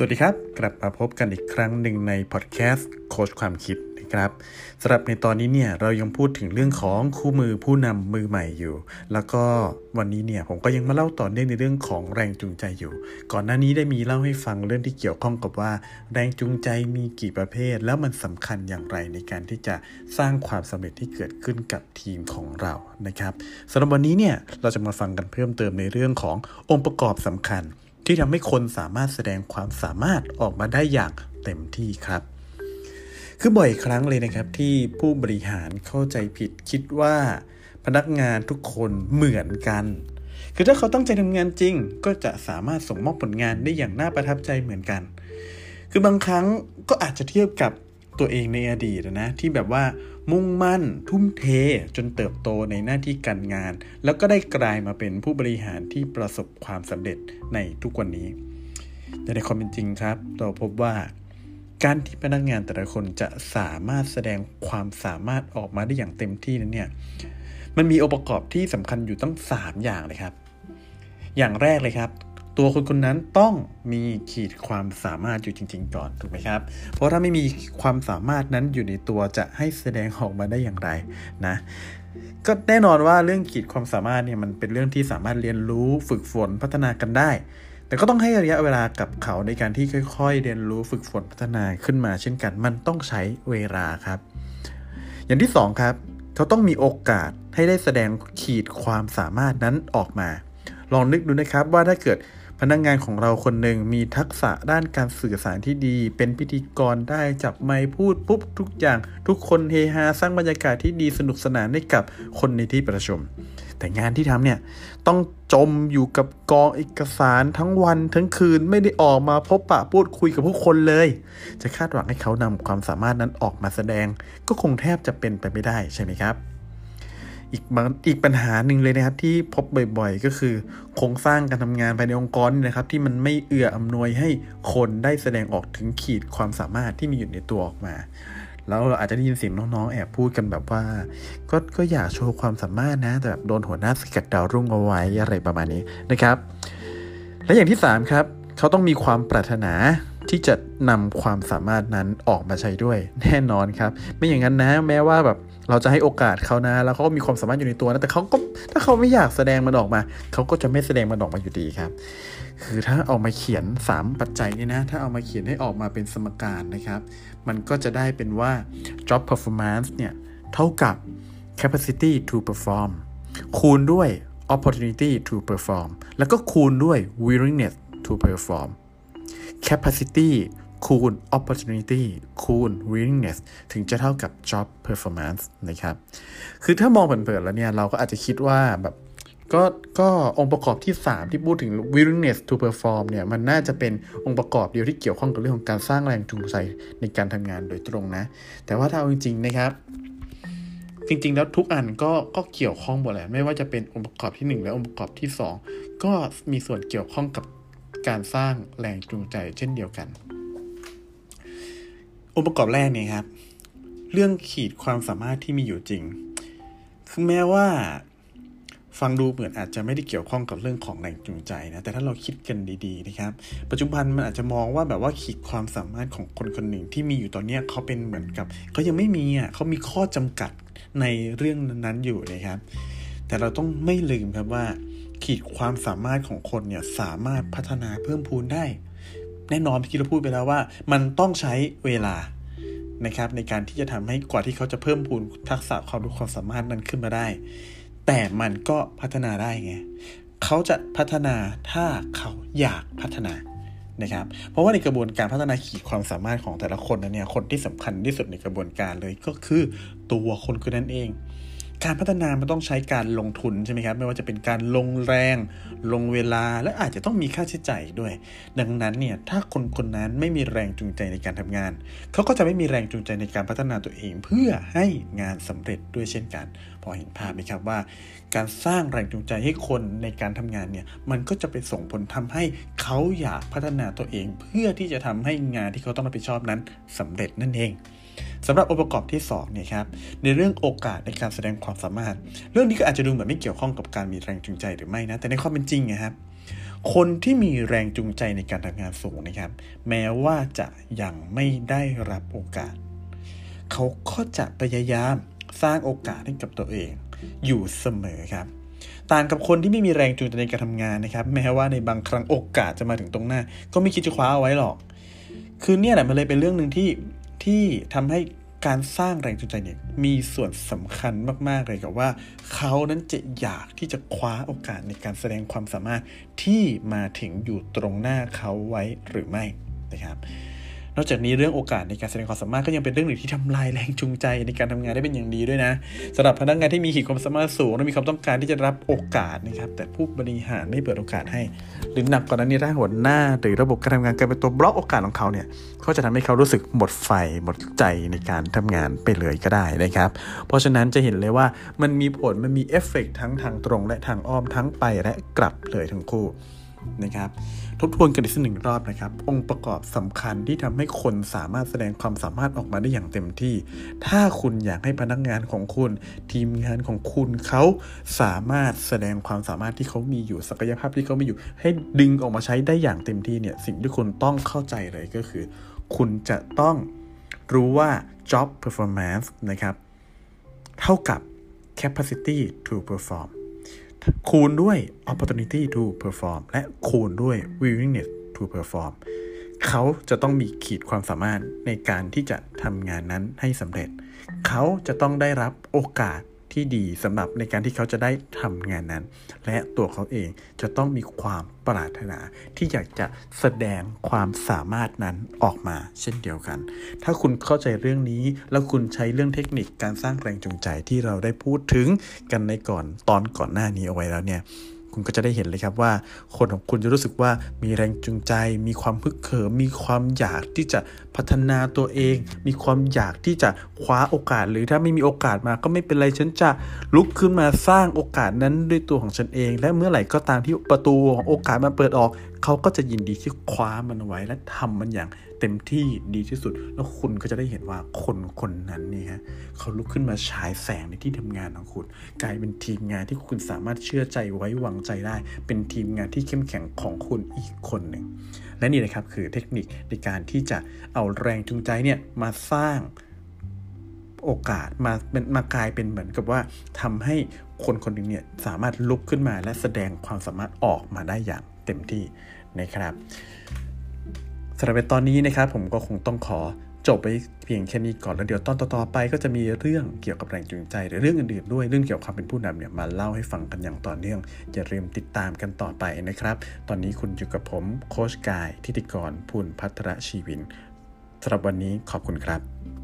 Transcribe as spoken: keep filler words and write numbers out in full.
วัสดีครับกลับมาพบกันอีกครั้งหนึ่งในพอดแคสต์โค้ชความคิดนะครับสำหรับในตอนนี้เนี่ยเรายังพูดถึงเรื่องของคู่มือผู้นำมือใหม่อยู่แล้วก็วันนี้เนี่ยผมก็ยังมาเล่าต่อเนื่องในเรื่องของแรงจูงใจอยู่ก่อนหน้านี้ได้มีเล่าให้ฟังเรื่องที่เกี่ยวข้องกับว่าแรงจูงใจมีกี่ประเภทแล้วมันสำคัญอย่างไรในการที่จะสร้างความสำเร็จที่เกิดขึ้นกับทีมของเรานะครับสำหรับวันนี้เนี่ยเราจะมาฟังกันเพิ่มเติมในเรื่องขององค์ประกอบสำคัญที่ทำให้คนสามารถแสดงความสามารถออกมาได้อย่างเต็มที่ครับคือบ่อยครั้งเลยนะครับที่ผู้บริหารเข้าใจผิดคิดว่าพนักงานทุกคนเหมือนกันคือถ้าเขาตั้งใจทำงานจริงก็จะสามารถส่งมอบผลงานได้อย่างน่าประทับใจเหมือนกันคือบางครั้งก็อาจจะเทียบกับตัวเองในอดีตนะที่แบบว่ามุ่งมั่นทุ่มเทจนเติบโตในหน้าที่การงานแล้วก็ได้กลายมาเป็นผู้บริหารที่ประสบความสำเร็จในทุกวันนี้แต่ในความเป็นจริงครับเราพบว่าการที่พนักงานแต่ละคนจะสามารถแสดงความสามารถออกมาได้อย่างเต็มที่นั้นเนี่ยมันมีองค์ประกอบที่สำคัญอยู่ตั้งสามอย่างเลยครับอย่างแรกเลยครับตัวคนคนนั้นต้องมีขีดความสามารถอยู่จริงๆก่อนถูกไหมครับเพราะถ้าไม่มีความสามารถนั้นอยู่ในตัวจะให้แสดงออกมาได้อย่างไรนะก็แน่นอนว่าเรื่องขีดความสามารถเนี่ยมันเป็นเรื่องที่สามารถเรียนรู้ฝึกฝนพัฒนากันได้แต่ก็ต้องให้ระยะเวลากับเขาในการที่ค่อยๆเรียนรู้ฝึกฝนพัฒนาขึ้นมาเช่นกันมันต้องใช้เวลาครับอย่างที่สองครับเขาต้องมีโอกาสให้ได้แสดงขีดความสามารถนั้นออกมาลองนึกดูนะครับว่าถ้าเกิดพนักงานของเราคนหนึ่งมีทักษะด้านการสื่อสารที่ดีเป็นพิธีกรได้จับไมค์พูดปุ๊บทุกอย่างทุกคนเฮฮาสร้างบรรยากาศที่ดีสนุกสนานให้กับคนในที่ประชุมแต่งานที่ทำเนี่ยต้องจมอยู่กับกองเอกสารทั้งวันทั้งคืนไม่ได้ออกมาพบปะพูดคุยกับผู้คนเลยจะคาดหวังให้เขานำความสามารถนั้นออกมาแสดงก็คงแทบจะเป็นไปไม่ได้ใช่ไหมครับอีกอีกปัญหาหนึ่งเลยนะครับที่พบบ่อยๆก็คือโครงสร้างการทำงานภายในองค์กรนี่นะครับที่มันไม่เอื้ออำนวยให้คนได้แสดงออกถึงขีดความสามารถที่มีอยู่ในตัวออกมาแล้วเราอาจจะได้ยินเสียงน้องๆแอบพูดกันแบบว่าก็ก็อยากโชว์ความสามารถนะแต่แบบโดนหัวหน้าสกัดดาวรุ่งเอาไว้อะไรประมาณนี้นะครับและอย่างที่สามครับเขาต้องมีความปรารถนาที่จะนำความสามารถนั้นออกมาใช้ด้วยแน่นอนครับไม่อย่างนั้นนะแม้ว่าแบบเราจะให้โอกาสเขานะแล้วเขาก็มีความสามารถอยู่ในตัวนะแต่เขาก็ถ้าเขาไม่อยากแสดงมันออกมาเขาก็จะไม่แสดงมันออกมาอยู่ดีครับคือถ้าเอามาเขียนสามปัจจัยนี่นะถ้าเอามาเขียนให้ออกมาเป็นสมการนะครับมันก็จะได้เป็นว่า job performance เนี่ยเท่ากับ capacity to perform คูณด้วย opportunity to perform แล้วก็คูณด้วย willingness to perform capacity คูณ opportunity คูณ willingness ถึงจะเท่ากับ job performance นะครับคือถ้ามองเผินๆแล้วเนี่ยเราก็อาจจะคิดว่าแบบก็ก็องค์ประกอบที่สามที่พูดถึง willingness to perform เนี่ยมันน่าจะเป็นองค์ประกอบเดียวที่เกี่ยวข้องกับเรื่องของการสร้างแรงจูงใจในการทำงานโดยตรงนะแต่ว่าถ้าเอาจริงๆนะครับจริงๆแล้วทุกอันก็ก็เกี่ยวข้องหมดแหละไม่ว่าจะเป็นองค์ประกอบที่หนึ่งและองค์ประกอบที่สองก็มีส่วนเกี่ยวข้องกับการสร้างแรงจูงใจเช่นเดียวกันองค์ประกอบแรกเนี่ยครับเรื่องขีดความสามารถที่มีอยู่จริงคือแม้ว่าฟังดูเหมือนอาจจะไม่ได้เกี่ยวข้องกับเรื่องของแรงจูงใจนะแต่ถ้าเราคิดกันดีๆนะครับปัจจุบันมันอาจจะมองว่าแบบว่าขีดความสามารถของคนคนหนึ่งที่มีอยู่ตอนนี้เขาเป็นเหมือนกับเขายังไม่มีอ่ะเขามีข้อจำกัดในเรื่องนั้นอยู่นะครับแต่เราต้องไม่ลืมครับว่าขีดความสามารถของคนเนี่ยสามารถพัฒนาเพิ่มพูนได้แน่นอนเมื่อกี้เราพูดไปแล้วว่ามันต้องใช้เวลานะครับในการที่จะทำให้กว่าที่เขาจะเพิ่มพูนทักษะความรู้ความสามารถนั้นขึ้นมาได้แต่มันก็พัฒนาได้ไงเขาจะพัฒนาถ้าเขาอยากพัฒนานะครับเพราะว่าในกระบวนการพัฒนาขีดความสามารถของแต่ละคนนั้นเนี่ยคนที่สำคัญที่สุดในกระบวนการเลยก็คือตัวคนคนนั้นเองการพัฒนามันต้องใช้การลงทุนใช่ไหมครับไม่ว่าจะเป็นการลงแรงลงเวลาและอาจจะต้องมีค่าใช้จ่ายด้วยดังนั้นเนี่ยถ้าคนคนนั้นไม่มีแรงจูงใจในการทำงานเขาก็จะไม่มีแรงจูงใจในการพัฒนาตัวเองเพื่อให้งานสำเร็จด้วยเช่นกันพอเห็นภาพไหมครับว่าการสร้างแรงจูงใจให้คนในการทำงานเนี่ยมันก็จะไปส่งผลทำให้เขาอยากพัฒนาตัวเองเพื่อที่จะทำให้งานที่เขาต้องรับผิดชอบนั้นสำเร็จนั่นเองสำหรับองค์ประกอบที่สองเนี่ยครับในเรื่องโอกาสในการแสดงความสามารถเรื่องนี้ก็อาจจะดูเหมือนไม่เกี่ยวข้องกับการมีแรงจูงใจหรือไม่นะแต่ในความเป็นจริงนะครับคนที่มีแรงจูงใจในการทำงานสูงนะครับแม้ว่าจะยังไม่ได้รับโอกาสเขาก็จะพยายามสร้างโอกาสให้กับตัวเองอยู่เสมอครับต่างกับคนที่ไม่มีแรงจูงใจในการทำงานนะครับแม้ว่าในบางครั้งโอกาสจะมาถึงตรงหน้าก็ไม่คิดจะคว้าเอาไว้หรอกคือเนี่ยแหละมันเลยเป็นเรื่องนึงที่ที่ทำให้การสร้างแรงจูงใจเนี่ยมีส่วนสำคัญมากๆเลยกับว่าเขานั้นจะอยากที่จะคว้าโอกาสในการแสดงความสามารถที่มาถึงอยู่ตรงหน้าเขาไว้หรือไม่นะครับนอกจากนี้เรื่องโอกาสในการแสดงความสามารถก็ยังเป็นเรื่องหนึ่งที่ทำลายแรงจูงใจในการทำงานได้เป็นอย่างดีด้วยนะสำหรับพนักงานที่มีขีดความสามารถสูงและมีความต้องการที่จะรับโอกาสนะครับแต่ผู้บริหารไม่เปิดโอกาสให้หรือหนักกว่านั้นนี่ถ้าหัวหน้าหรือระบบการทำงานกลายเป็นตัวบล็อกโอกาสของเขาเนี่ยก็จะทำให้เขารู้สึกหมดไฟหมดใจในการทำงานไปเลยก็ได้นะครับเพราะฉะนั้นจะเห็นเลยว่ามันมีผลมันมีเอฟเฟกต์ทั้งทางตรงและทางอ้อมทั้งไปและกลับเลยทั้งคู่นะครับทบทวนกันอีกสักหนึ่งรอบนะครับองค์ประกอบสำคัญที่ทำให้คนสามารถแสดงความสามารถออกมาได้อย่างเต็มที่ถ้าคุณอยากให้พนักงานของคุณทีมงานของคุณเขาสามารถแสดงความสามารถที่เขามีอยู่ศักยภาพที่เขามีอยู่ให้ดึงออกมาใช้ได้อย่างเต็มที่เนี่ยสิ่งที่คุณต้องเข้าใจเลยก็คือคุณจะต้องรู้ว่า job performance นะครับเท่ากับ capacity to performคูณด้วย opportunity to perform และคูณด้วย willingness to perform เขาจะต้องมีขีดความสามารถในการที่จะทำงานนั้นให้สำเร็จเขาจะต้องได้รับโอกาสที่ดีสำหรับในการที่เขาจะได้ทำงานนั้นและตัวเขาเองจะต้องมีความปรารถนาที่อยากจะแสดงความสามารถนั้นออกมาเช่นเดียวกันถ้าคุณเข้าใจเรื่องนี้แล้วคุณใช้เรื่องเทคนิคการสร้างแรงจูงใจที่เราได้พูดถึงกันในก่อนตอนก่อนหน้านี้เอาไว้แล้วเนี่ยคุณก็จะได้เห็นเลยครับว่าคนของคุณจะรู้สึกว่ามีแรงจูงใจมีความฮึกเหิมมีความอยากที่จะพัฒนาตัวเองมีความอยากที่จะคว้าโอกาสหรือถ้าไม่มีโอกาสมาก็ไม่เป็นไรฉันจะลุกขึ้นมาสร้างโอกาสนั้นด้วยตัวของฉันเองและเมื่อไหร่ก็ตามที่ประตูของโอกาสมันเปิดออกเขาก็จะยินดีที่คว้ามันไว้และทำมันอย่างเต็มที่ดีที่สุดแล้วคุณก็จะได้เห็นว่าคนคนนั้นนี่ฮะเขาลุกขึ้นมาฉายแสงในที่ทำงานของคุณกลายเป็นทีมงานที่คุณสามารถเชื่อใจไว้วางใจได้เป็นทีมงานที่เข้มแข็งของคุณอีกคนหนึ่งและนี่นะครับคือเทคนิคในการที่จะเอาแรงจูงใจเนี่ยมาสร้างโอกาสมาเป็นมากลายเป็นเหมือนกับว่าทำให้คนคนหนึ่งเนี่ยสามารถลุกขึ้นมาและแสดงความสามารถออกมาได้อย่างเต็มที่นะครับสำหรับตอนนี้นะครับผมก็คงต้องขอจบไปเพียงแค่นี้ก่อนแล้วเดี๋ยวตอนต่อๆไปก็จะมีเรื่องเกี่ยวกับแรงจูงใจหรือเรื่องอื่นๆด้วยเรื่องเกี่ยวกับความเป็นผู้นำเนี่ยมาเล่าให้ฟังกันอย่างต่อเนื่องอย่าลืมติดตามกันต่อไปนะครับตอนนี้คุณอยู่กับผมโค้ชกายทิติกร ภูลภัทรชีวินสำหรับวันนี้ขอบคุณครับ